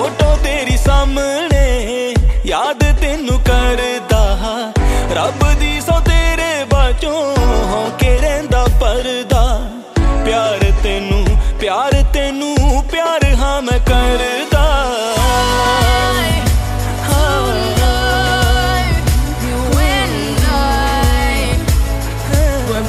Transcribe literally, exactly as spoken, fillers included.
photo तेरी सामने याद तेनू करदा रब दी सौत